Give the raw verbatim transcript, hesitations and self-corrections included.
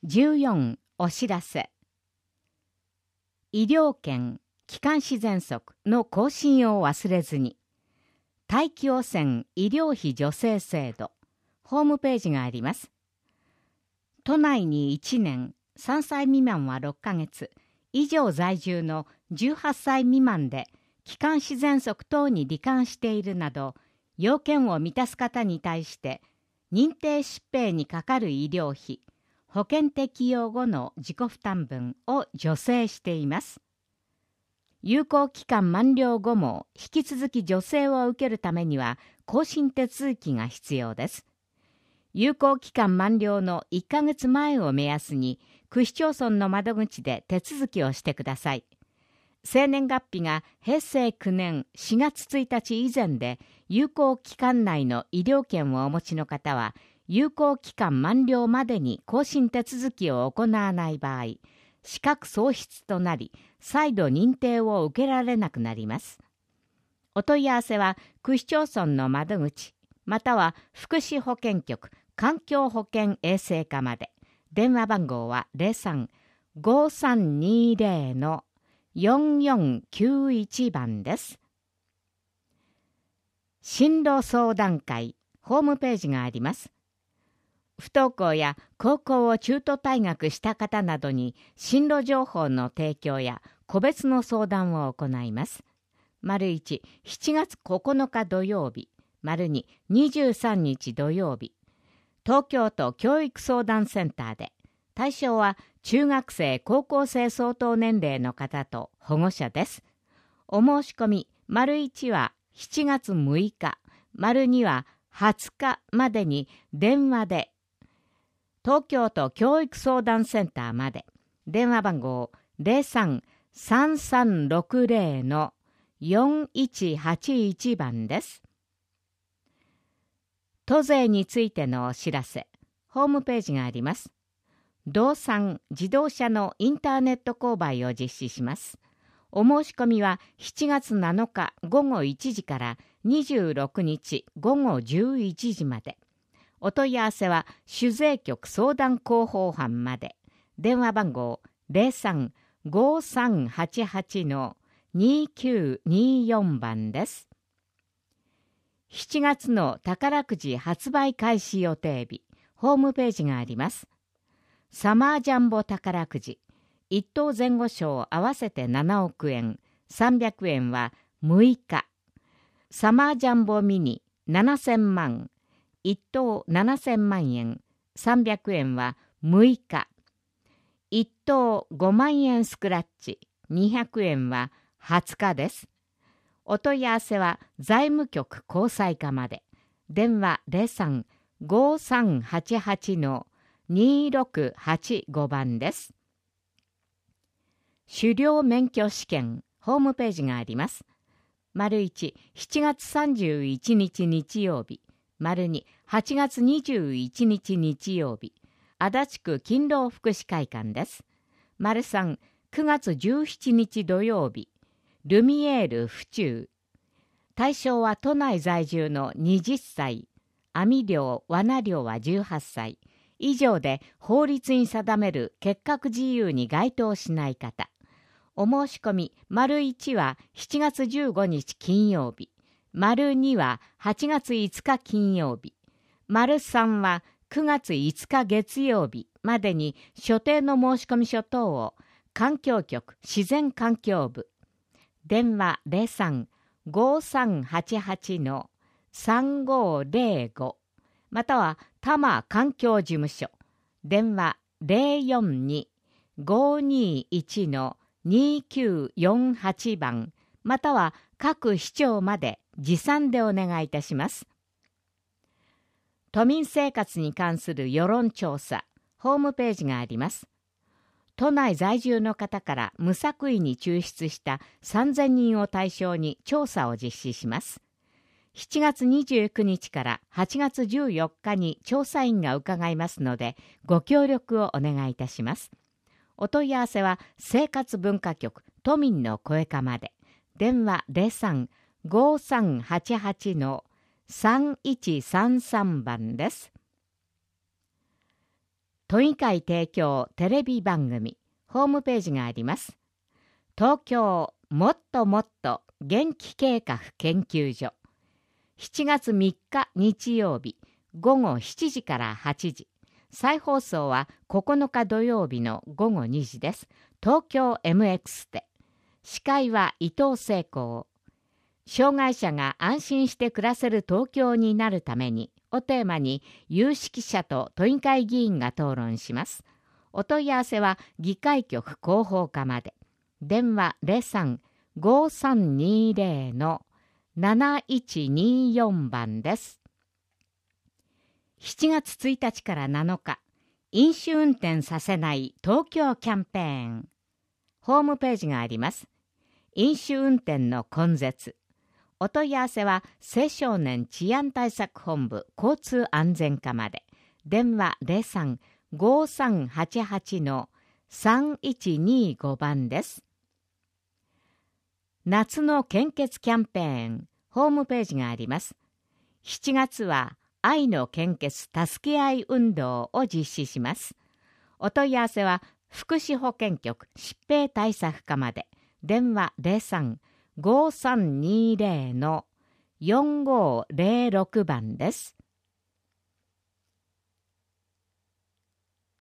じゅうよんお知らせ。医療券、気管支喘息の更新を忘れずに。大気汚染医療費助成制度、ホームページがあります。都内にいちねん、さんさい未満はろっかげつ、以上在住のじゅうはっさい未満で気管支喘息等に罹患しているなど、要件を満たす方に対して認定疾病にかかる医療費、保険適用後の自己負担分を助成しています。有効期間満了後も引き続き助成を受けるためには更新手続きが必要です。有効期間満了のいっかげつまえを目安に区市町村の窓口で手続きをしてください。生年月日がへいせいきゅうねんしがつついたち以前で有効期間内の医療券をお持ちの方は、有効期間満了までに更新手続きを行わない場合、資格喪失となり、再度認定を受けられなくなります。お問い合わせは、区市町村の窓口、または福祉保健局環境保険衛生課まで。電話番号は ゼロさん ごーさんにーゼロ よんよんきゅういち 番です。進路相談会、ホームページがあります。不登校や高校を中途退学した方などに進路情報の提供や個別の相談を行います。丸いち、しちがつここのか土曜日。丸に、にじゅうさんにち土曜日。東京都教育相談センターで。対象は中学生、高校生相当年齢の方と保護者です。お申し込み、丸いちはしちがつむいか、丸にははつかまでに電話で東京都教育相談センターまで。電話番号 ゼロさん さんさんろくゼロ よんいちはちいち 番です。都税についてのお知らせ。ホームページがあります。道産自動車のインターネット購買を実施します。お申し込みはしちがつなのかごごいちじからにじゅうろくにちごごじゅういちじまで。お問い合わせは主税局相談広報班まで。電話番号 ゼロさん ごーさんはちはち にきゅうによん 番です。しちがつの宝くじ発売開始予定日、ホームページがあります。サマージャンボ宝くじ、いっとう前後賞合わせてななおくえん、さんびゃくえんはむいか。サマージャンボミニななせんまん、いっとうななせんまんえん、さんびゃくえんはむいか。いっとうごまんえんスクラッチにひゃくえんははつかです。お問い合わせは財務局交際課まで。電話 ゼロさん ごーさんはちはち にろくはちご 番です。狩猟免許試験、ホームページがあります。丸いち、しちがつさんじゅういちにち日曜日。丸に、はちがつにじゅういちにち日曜日。足立区勤労福祉会館です。丸さん、くがつじゅうしちにち土曜日。ルミエール府中。対象は都内在住のはたち、網漁、罠漁はじゅうはっさい。以上で法律に定める結核自由に該当しない方。お申し込み、丸いちはしちがつじゅうごにち金曜日。丸にははちがついつか金曜日。丸さんはくがついつか月曜日までに所定の申込書等を環境局自然環境部。電話 ゼロさん ごーさんはちはち さんごーゼロご または多摩環境事務所。電話 ゼロよんに ごーにーいち にきゅうよんはち 番または各市町まで持参でお願いいたします。都民生活に関する世論調査、ホームページがあります。都内在住の方から無作為に抽出したさんぜんにんを対象に調査を実施します。しちがつにじゅうくにちからはちがつじゅうよっかに調査員が伺いますので、ご協力をお願いいたします。お問い合わせは生活文化局都民の声課まで。電話 ゼロさん ごーさんはちはち さんいちさんさん 番です。 都議会提供テレビ番組、ホームページがあります。東京もっともっと元気計画研究所。しちがつみっか日曜日、ごごしちじからはちじ。再放送はここのか土曜日のごごにじです。東京 エムエックス で。司会は伊藤聖光。障害者が安心して暮らせる東京になるためにをテーマに有識者と都議会議員が討論します。お問い合わせは議会局広報課まで。電話 ゼロさん ごーさんにーゼロ のなないちにーよん 番です。しちがつついたちからなのか、飲酒運転させない東京キャンペーン。ホームページがあります。飲酒運転の根絶。お問い合わせは青少年治安対策本部交通安全課まで。電話 ゼロさん ごーさんはちはち のさんいちにーご 番です。夏の献血キャンペーン、ホームページがあります。しちがつは愛の献血助け合い運動を実施します。お問い合わせは福祉保健局疾病対策課まで。電話 ゼロさん ごーさんにーゼロ のよんごーゼロろく 番です。